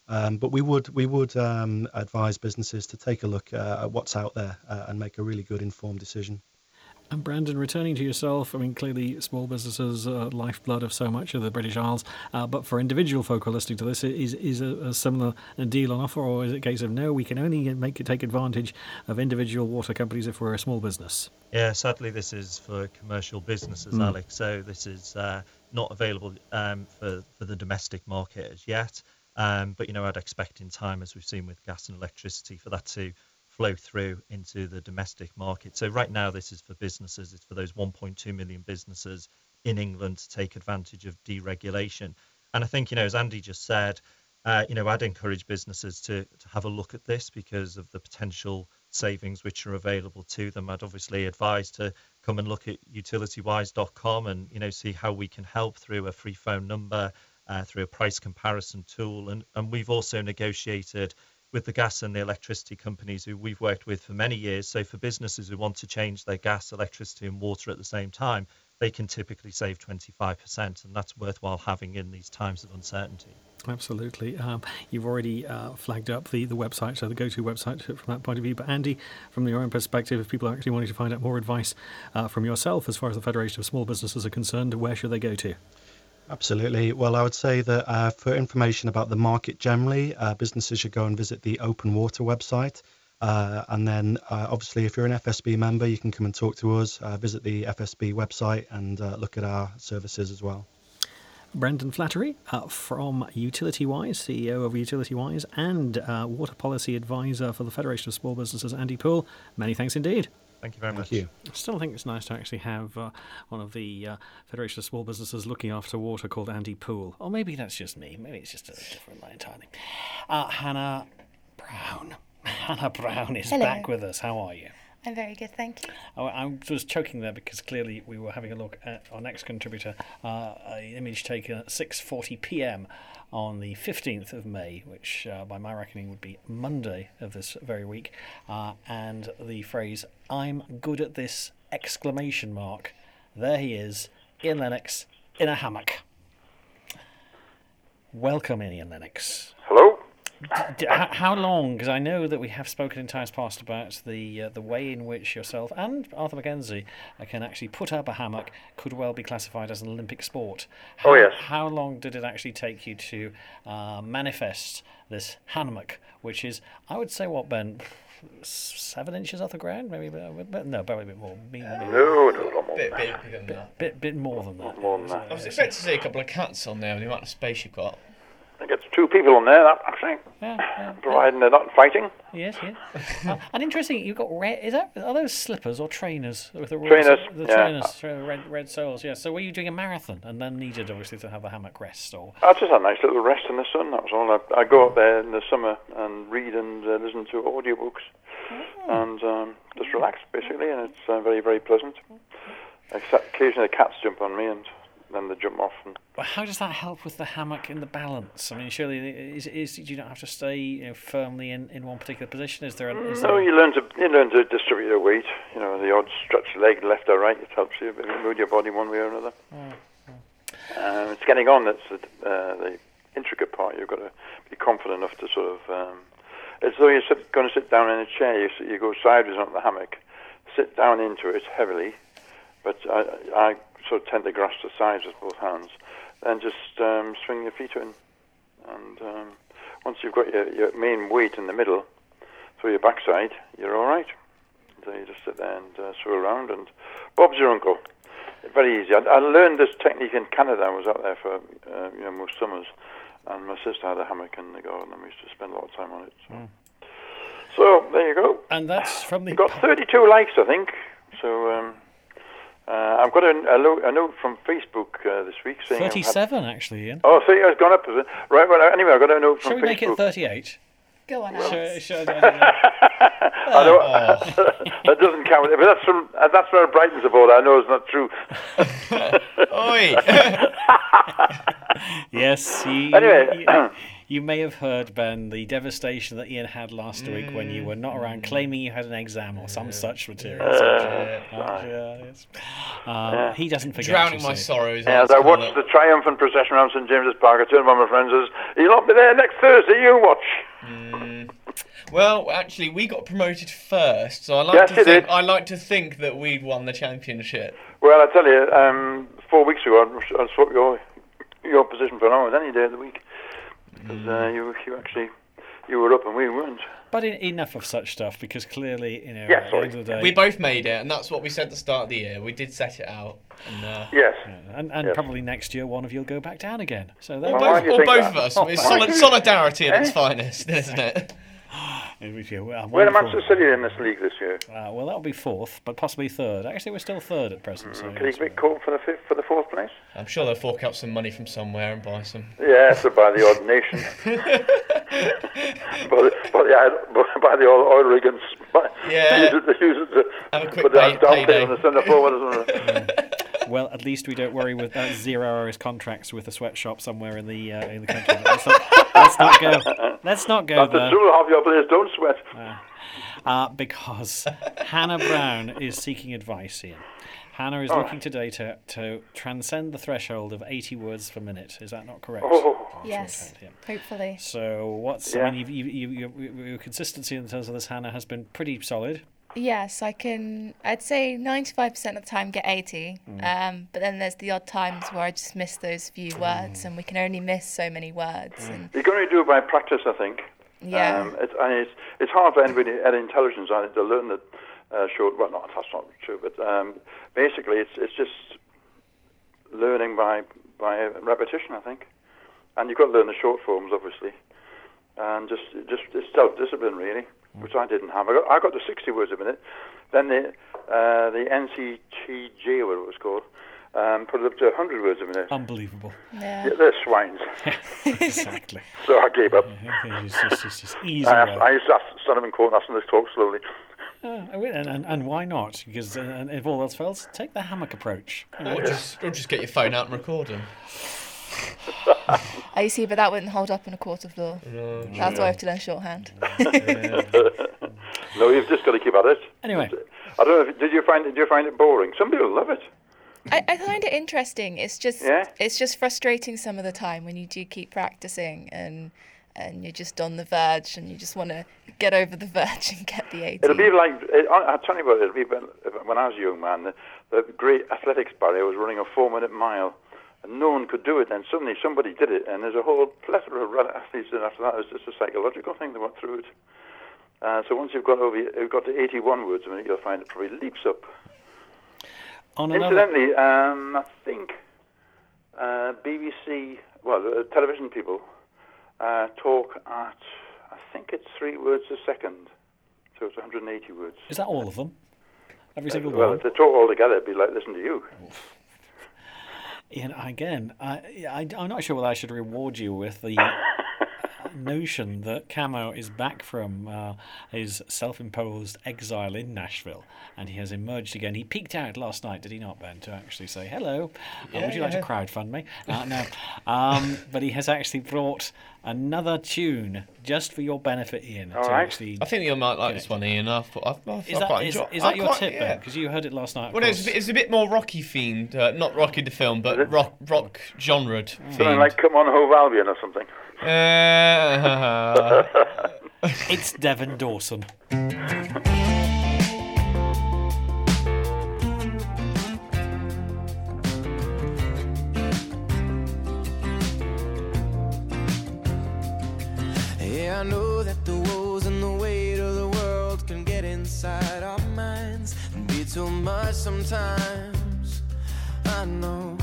Um, but we would we would um, advise businesses to take a look uh, at what's out there uh, and make a really good informed decision. And Brandon, returning to yourself, I mean, clearly small businesses are lifeblood of so much of the British Isles, uh, but for individual folk who are listening to this, is is a, a similar deal on offer, or is it a case of no, we can only make take advantage of individual water companies if we're a small business? Yeah, sadly this is for commercial businesses, mm. Alex, so this is uh, not available um, for, for the domestic market as yet, um, but, you know, I'd expect in time, as we've seen with gas and electricity, for that to flow through into the domestic market. So right now this is for businesses, it's for those one point two million businesses in England to take advantage of deregulation. And I think, you know, as Andy just said, uh, you know, I'd encourage businesses to, to have a look at this because of the potential savings which are available to them. I'd obviously advise to come and look at utility wise dot com and, you know, see how we can help through a free phone number, uh, through a price comparison tool. And, and we've also negotiated with the gas and the electricity companies who we've worked with for many years. So for businesses who want to change their gas, electricity and water at the same time, they can typically save twenty-five percent, and that's worthwhile having in these times of uncertainty. Absolutely. Um, you've already uh, flagged up the, the website, so the go-to website from that point of view. But Andy, from your own perspective, if people are actually wanting to find out more advice uh, from yourself as far as the Federation of Small Businesses are concerned, where should they go to? Absolutely. Well, I would say that uh, for information about the market generally, uh, businesses should go and visit the Open Water website. Uh, and then, uh, obviously, if you're an F S B member, you can come and talk to us, uh, visit the F S B website and uh, look at our services as well. Brendan Flattery uh, from UtilityWise, C E O of UtilityWise, and uh, Water Policy Advisor for the Federation of Small Businesses, Andy Poole. Many thanks indeed. Thank you very Thank much. you. I still think it's nice to actually have uh, one of the uh, Federation of Small Businesses looking after water called Andy Poole. Or maybe that's just me. Maybe it's just a different line entirely. Uh, Hannah Brown. Hannah Brown is Hello. back with us. How are you? I'm very good, thank you. Oh, I was choking there because clearly we were having a look at our next contributor, uh, an image taken at six forty p.m. on the fifteenth of May, which uh, by my reckoning would be Monday of this very week, uh, and the phrase, "I'm good at this!" exclamation mark. There he is, Ian Lennox, in a hammock. Welcome, Ian Lennox. Hello. D- how, how long? Because I know that we have spoken in times past about the uh, the way in which yourself and Arthur Mackenzie uh, can actually put up a hammock could well be classified as an Olympic sport. How, oh yes. How long did it actually take you to uh, manifest this hammock, which is, I would say, what, Ben, seven inches off the ground? Maybe, but no, probably a bit more. Maybe, no, no, no more. Bit, bit bigger than bit, that. Bit, bit more than that. More than that. I was expecting to see a couple of cats on there with the amount of space you've got. I get two people on there, that actually. Yeah, yeah, providing they're not fighting. Yes, yes. uh, and interesting, you've got red. Is that are those slippers or trainers with the trainers? The yeah. trainers, uh, red red soles. Yeah. So were you doing a marathon and then needed obviously to have a hammock rest, or? I just had a nice little rest in the sun. That was all. I, I go up there in the summer and read and uh, listen to audiobooks, oh. and um, just relax basically, and it's uh, very very pleasant. Except occasionally the cats jump on me and then they jump off. And but how does that help with the hammock in the balance? I mean, surely is is do you not have to stay, you know, firmly in, in one particular position? Is there? A, is no, there a... you learn to you learn to distribute your weight. You know, the odd stretch leg left or right. It helps you move your body one way or another. Oh, oh. Um, it's getting on. That's the, uh, the intricate part. You've got to be confident enough to sort of. Um, it's though you're sit, going to sit down in a chair. You you go sideways on the hammock, sit down into it heavily, but I. I sort of tend to grasp the sides with both hands, and just um, swing your feet in. And um, once you've got your, your main weight in the middle, through your backside, you're all right. So you just sit there and uh, swirl around, and Bob's your uncle. Very easy. I, I learned this technique in Canada. I was out there for uh, you know most summers, and my sister had a hammock in the garden, and we used to spend a lot of time on it. So, mm. so there you go. And that's from the. We've got thirty-two likes, I think. So. Um, Uh, I've got a, a, lo- a note from Facebook uh, this week saying... thirty-seven, had... actually, Ian. Oh, so it's gone up, is it? Right, well, anyway, I've got a note from Shall we Facebook. make it thirty-eight? Go on, Alex. Sure, sure, no, no, no. I know, that doesn't count. But that's from uh, that's from Brighton supporter. I know it's not true. Oi! Yes, you, anyway. you, you may have heard, Ben, the devastation that Ian had last week when you were not around, claiming you had an exam or some such material. Uh, Uh, yeah, yes. uh, Yeah. He doesn't forget. Drowning you my see. sorrows. Yeah, as I watched the triumphant procession around St James's Park, I turned to my friends and says, "You'll not be there next Thursday, you watch." Mm. Well, actually, we got promoted first, so I like Yes, to you think did. I like to think that we'd won the championship. Well, I tell you, um, four weeks ago, I, I swapped your your position for an hour any day of the week. Because uh, you you actually you were up and we weren't. But in, enough of such stuff, because clearly, you know, Yeah, at the sorry. end of the day, We both made it, and that's what we said at the start of the year. We did set it out. And, uh, Yes. yeah, and, and Yes. probably next year one of you'll go back down again. So there or Well, why both, do you or think both that? of us. Oh, It's why? solid, solidarity at its Eh? finest, isn't it? it would be a- a Where are wonderful- Manchester City in this league this year? Uh, well, that'll be fourth, but possibly third. Actually, we're still third at present. So Can you yes, be caught for the fifth, for the fourth place? I'm sure they'll fork out some money from somewhere and buy some. Yes, by the odd nation. by, the, by, the, odd- by the old oil rig and by, Yeah. use it to, use it to Have a quick put down, pay- down payday. on the centre forward. Or something. well, at least we don't worry with that zero hours contracts with a sweatshop somewhere in the uh, in the country. But let's, not, let's not go. Let's not go That's the there. true half your players don't sweat. Uh, because Hannah Brown is seeking advice here. Hannah is Oh. looking today to, to transcend the threshold of eighty words per minute. Is that not correct? Oh. Yes, Yeah. hopefully. So what's Yeah. I mean, you, you, you, you, your consistency in terms of this, Hannah, has been pretty solid. Yes, I can. I'd say ninety-five percent of the time get eighty. Um, but then there's the odd times where I just miss those few words, and we can only miss so many words. And You're going to do it by practice, I think. yeah, Um, it's, and it's, it's hard for anybody at intelligence I think, to learn the uh, short. Well, no, that's not true. But um, basically, it's it's just learning by by repetition, I think. And you've got to learn the short forms, obviously, and just just it's self-discipline, really, which I didn't have. I got I got to sixty words a minute. Then the uh, the N C T J, whatever it was called, um, put it up to one hundred words a minute. Unbelievable. yeah. Yeah, they're swines. Exactly. So I gave up. It's just, it's just easy. I, asked, way. I used to ask, stand up in court and ask them to talk slowly. Uh, and, and, and why not? Because uh, if all else fails, take the hammock approach. You know, Or just, or just get your phone out and record them. I see, but that wouldn't hold up in a court of law. That's why I have to learn shorthand. No, you've just got to keep at it. Anyway. I don't know. If, did you find it? Did you find it boring? Some people love it. I, I find it interesting. It's just Yeah? it's just frustrating some of the time when you do keep practicing and and you're just on the verge and you just want to get over the verge and get the eighty. It'll be like it, I- I'll tell you what it'll be. When, when I was a young man, the, the great athletics barrier was running a four-minute mile, and no one could do it. And suddenly somebody did it, and there's a whole plethora of run- athletes. And after that, it was just a psychological thing. They went through it. Uh, so once you've got over, you've got to eighty-one words a minute, you'll find it probably leaps up. On another, Incidentally, um, I think uh, B B C, well, uh, television people uh, talk at, I think it's three words a second, so it's one hundred eighty words. is that all of them? Every single Well, one? if they talk all together, it'd be like listening to you. Ian, again, I, I, I'm not sure whether I should reward you with the notion that Camo is back from uh, his self-imposed exile in Nashville, and he has emerged again. He peeked out last night, did he not, Ben, to actually say hello? uh, Yeah, would you like yeah. to crowdfund me? Uh, no, um, but he has actually brought another tune just for your benefit, Ian. All to right. actually, I think you might like this one, Ian. I've, I've, I've, is I that, quite is, enjoy- is I that your quite- tip, yeah. Ben? Because you heard it last night. of Well, it's, course. it's a bit more Rocky themed, uh, not Rocky the film, Is it? but rock rock genre Something themed. like Come On Hove Albion or something. Uh, It's Devon Dawson. Yeah, I know that the woes and the weight of the world can get inside our minds and be too much sometimes. I know.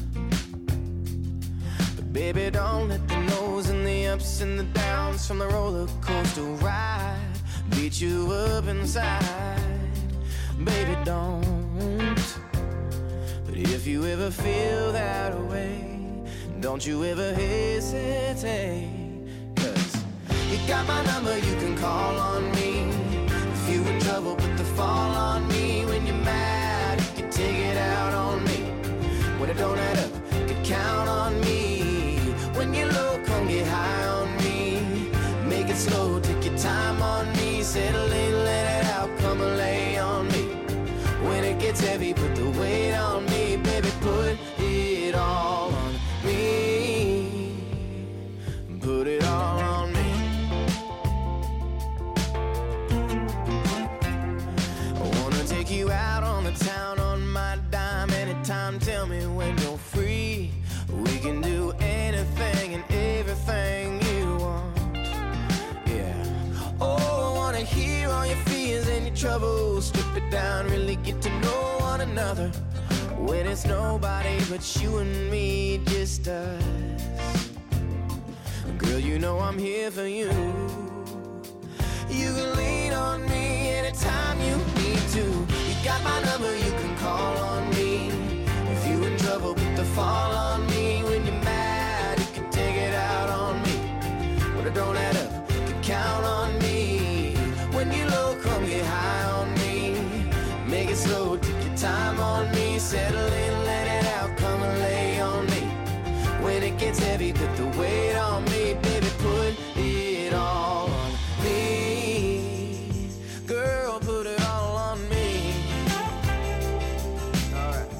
But baby, don't let the no's and the ups and the downs from the roller coaster ride beat you up inside. Baby, don't. But if you ever feel that way, don't you ever hesitate. You got my number, you can call on me. If you in trouble, put the fall on me. When you're mad, you can take it out on me. When it don't add up, you can count on me. When you're low, come get high on me. heavy, put the weight on me, baby, put it all on me. Put it all on me. I wanna take you out on the town on my dime anytime, tell me when you're free. We can do anything and everything you want. Yeah. Oh, I wanna hear all your fears and your troubles, strip it down, really get to know one another. When it's nobody but you and me, just us. Girl, you know I'm here for you. You can lean on me anytime you need to. You got my number, you can call on me. If you in trouble, put the fall on me. When you're mad, you can take it out on me. But it don't add up, you can count on me. When you're low, come get high on me. Make it slow, take your time on me. Settle in, let it out, come and lay on me. When it gets heavy, put the weight on me. Baby, put it all on me. Girl, put it all on me. All right.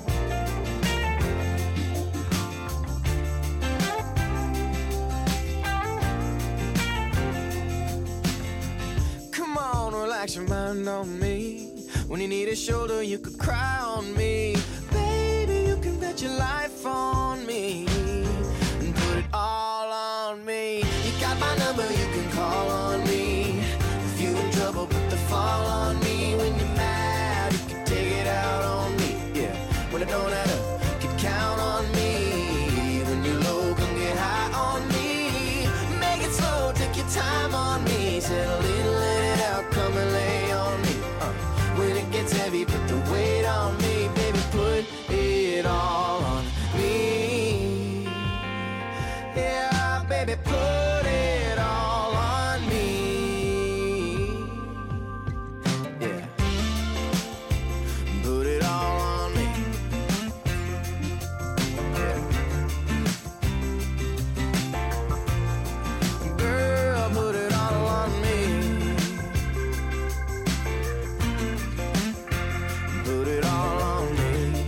Come on, relax your mind on me. When you need a shoulder, you could cry on me. Baby, you can bet your life on me. And put it all on me. You got my number, you can call on me. If you in trouble, put the fall on me. When you're mad, you can take it out on me. Yeah, when it don't add up, you can count on me. When you're low, come get high on me. Make it slow, take your time on me. Settle in, let it out, come and lay on me. Uh, when it gets heavy, put the weight on me. Baby, put it all on me. Yeah, baby, put it all on me. Yeah, put it all on me. Yeah, girl, put it all on me. Put it all on me.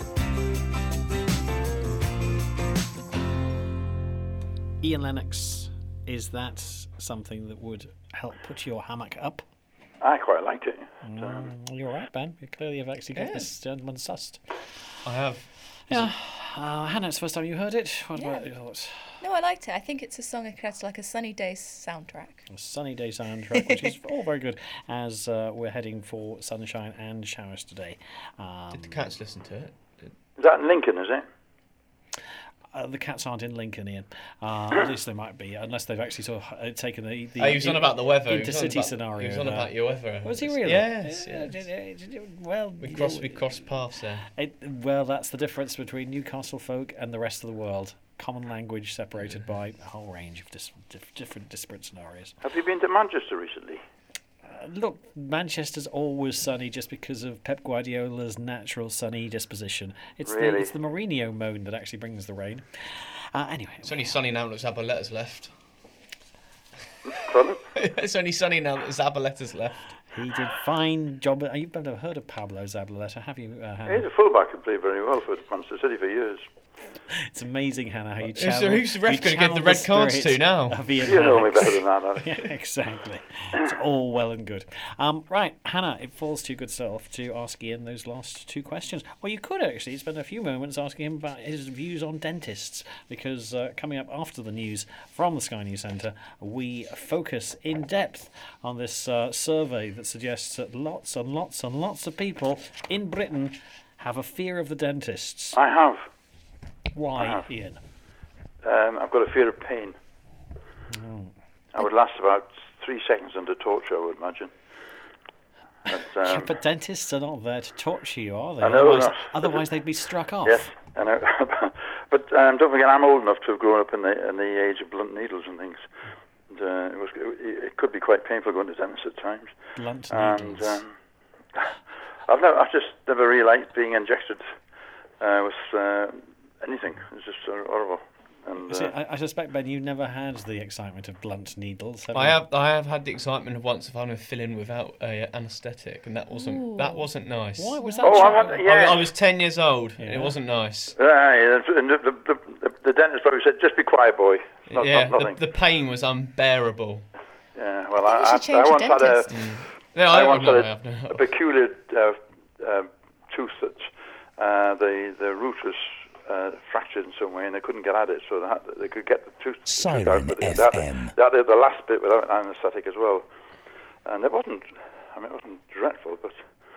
Ian Lennox, is that something that would help put your hammock up? I quite liked it. Um, Mm, you're right, Ben. You clearly have actually got Yeah. this gentleman sussed. I have. Yeah. Uh, Hannah, it's the first time you heard it. What Yeah. about your thoughts? No, I liked it. I think it's a song that creates like a sunny day soundtrack. A sunny day soundtrack, which is all very good as uh, we're heading for sunshine and showers today. Um, Did the cats listen to it? Did- is that in Lincoln, is it? uh, the cats aren't in Lincoln, Ian. Uh, at least they might be, unless they've actually sort of uh, taken the, the Oh, he was on about the weather. He was on intercity about- scenario. He was on there. about your weather. Was he really? Yes, Yeah, yes. d- d- d- Well, We you crossed, know, we crossed paths there. It, well, that's the difference between Newcastle folk and the rest of the world. Common language separated by a whole range of dis- dif- different disparate scenarios. Have you been to Manchester recently? Uh, look, Manchester's always sunny just because of Pep Guardiola's natural sunny disposition. It's the Really? it's the Mourinho moan that actually brings the rain. Uh, anyway, It's only sunny now that Zabaletta's left. Pardon? It's only sunny now that Zabaletta's left. he did fine job. uh, You've never heard of Pablo Zabaleta, have you, uh, Hannah? He's a fullback who played very well for Manchester City for years. It's amazing, Hannah, how you Who's the- channel. who's the ref you gonna give channel the red cards spirit to now? of Ian You know me Lennox. better than that, Alex. Yeah, exactly. It's all well and good. Um, right, Hannah, it falls to your good self to ask Ian those last two questions. Well, you could actually spend a few moments asking him about his views on dentists, because uh, coming up after the news from the Sky News Centre, we focus in depth on this uh, survey that suggests that lots and lots and lots of people in Britain have a fear of the dentists. I have. Why, I have. Ian? Um, I've got a fear of pain. Oh. I would last about three seconds under torture, I would imagine. But, Yeah, um, but dentists are not there to torture you, are they? I know otherwise, not. otherwise they'd be struck off. yes, I know. But um, don't forget, I'm old enough to have grown up in the in the age of blunt needles and things. And, uh, it was it, it could be quite painful going to dentists at times. Blunt And needles. um, I've never, I've just never really liked being injected uh, with uh, anything. It's just uh, horrible. And, See, uh, I, I suspect, Ben, you never had the excitement of blunt needles. Have I you? have I have had the excitement of once of having a fill-in without a anaesthetic, and that wasn't Ooh. that wasn't nice. Why was that? Oh, cho- I've had- I, yeah. I was ten years old. Yeah. And it wasn't nice. yeah, and the, the, the, the dentist probably said, "Just be quiet, boy. Not, yeah, not the, nothing." the pain was unbearable. Yeah, well, I think you I, should change I, I your once had a, dentist. Yeah, I I, once no, had I a, have no. a peculiar uh, uh, tooth that uh, the the root was uh, fractured in some way, and they couldn't get at it, so they, had, they could get the tooth, tooth out, Siren but they F had, M. they had the last bit without an anaesthetic as well, and it wasn't. I mean, it wasn't dreadful, but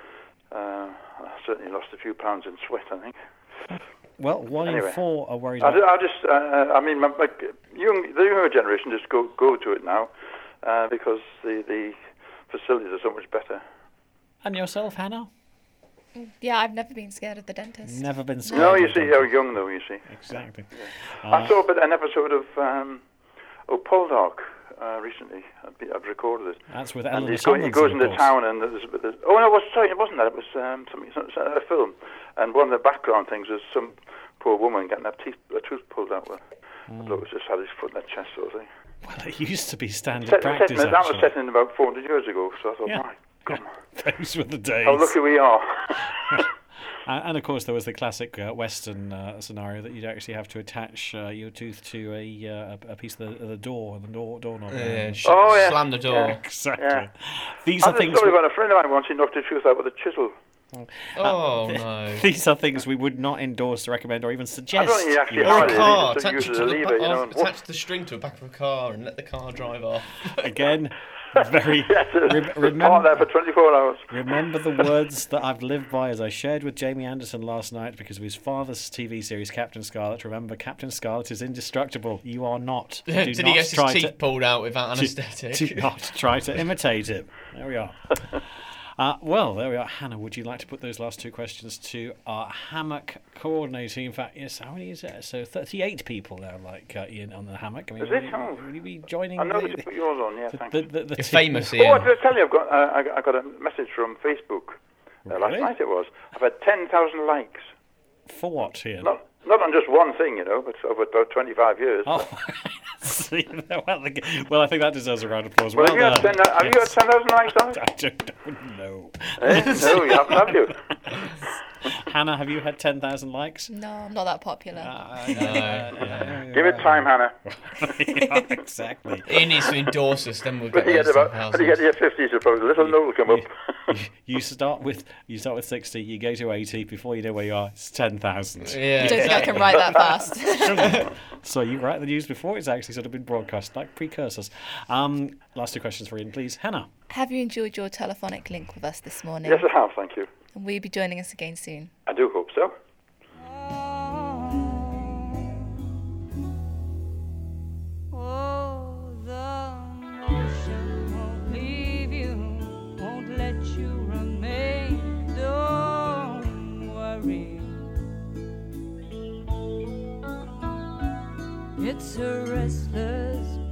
uh, I certainly lost a few pounds in sweat, I think. Well, one in Anyway. four are worried I, about. ju- I just, uh, I mean, my, my young, the younger generation just go go to it now uh, because the the facilities are so much better. And yourself, Hannah? Yeah, I've never been scared of the dentist. Never been scared. No, of you the see, dentist. you're young though. You see, Exactly. I Uh, saw a bit, an episode of um, oh, Poldark uh, recently. I'd, be, I'd recorded it. That's with And Eleanor he, go, he Tomlinson, goes of into course. town and there's, there's oh no, it was sorry, it wasn't that. It was um, something, some, some, a film, and one of the background things was some poor woman getting her teeth, her tooth pulled out. With, Hmm. The bloke was just had his foot in her chest, sort of thing. Well, it used to be standard Set, practice, set, that was actually. set in about four hundred years ago, so I thought, Yeah. my God, Those were the days. how lucky we are. Uh, and of course, there was the classic uh, Western uh, scenario that you'd actually have to attach uh, your tooth to a uh, a piece of the, of the door, the door doorknob. Yeah, sh- Oh, yeah. slam the door. Yeah. Exactly. Yeah. These I are had a things. story we- about a friend of mine once. He knocked his tooth out with a chisel. Oh th- no. These are things we would not endorse, recommend, or even I suggest. don't think he actually you Or had a it. car, He just attach it uses to a the lever, back, you know. oh, and attach the string to the back of a car and let the car drive off. Again, very. Yes, re- it's parked there remember, for twenty-four hours. remember the words that I've lived by, as I shared with Jamie Anderson last night, because of his father's T V series, Captain Scarlet. Remember, Captain Scarlet is indestructible. You are not. Do Did not he get try his to- teeth pulled out without Do- anaesthetic? Do not try to imitate it. There we are. Uh, well, there we are. Hannah, would you like to put those last two questions to our hammock coordinator? In fact, yes, how many is it? So thirty-eight people now, like uh, Ian, on the hammock. I mean, Is will it? you, Oh. will you be joining I know the, that you put yours on, yeah, the, thanks. the, the, the It's team? famous, Oh, Ian. I did tell you, I've got, uh, I, got- I got a message from Facebook. Uh, last Really? night it was. I've had ten thousand likes. For what, Ian? Not, not on just one thing, you know, but over about twenty-five years. Oh, see, well, the- well, I think that deserves a round of applause. Well, Well, have you got done. ten, have you got Yes. ten thousand likes on it? I don't, don't know. Eh? No, you haven't, have you? Hannah, have you had ten thousand likes? No, I'm not that popular. Uh, No, yeah. Give it time, Hannah. Yeah, exactly. He needs to endorse us, then we'll When get you get those about, ten when you get to thousand. your fifties, I suppose a little note will come up. You start with you start with sixty, you go to eighty. Before you know where you are, it's ten thousand. Yeah, I don't think I can write that fast. So you write the news before it's actually sort of been broadcast, like precursors. Um, last two questions for Ian, please. Hannah. Have you enjoyed your telephonic link with us this morning? Yes, I have, thank you. And will you be joining us again soon? I do hope so. Oh, the motion won't leave you, won't let you remain. Don't worry. It's a restless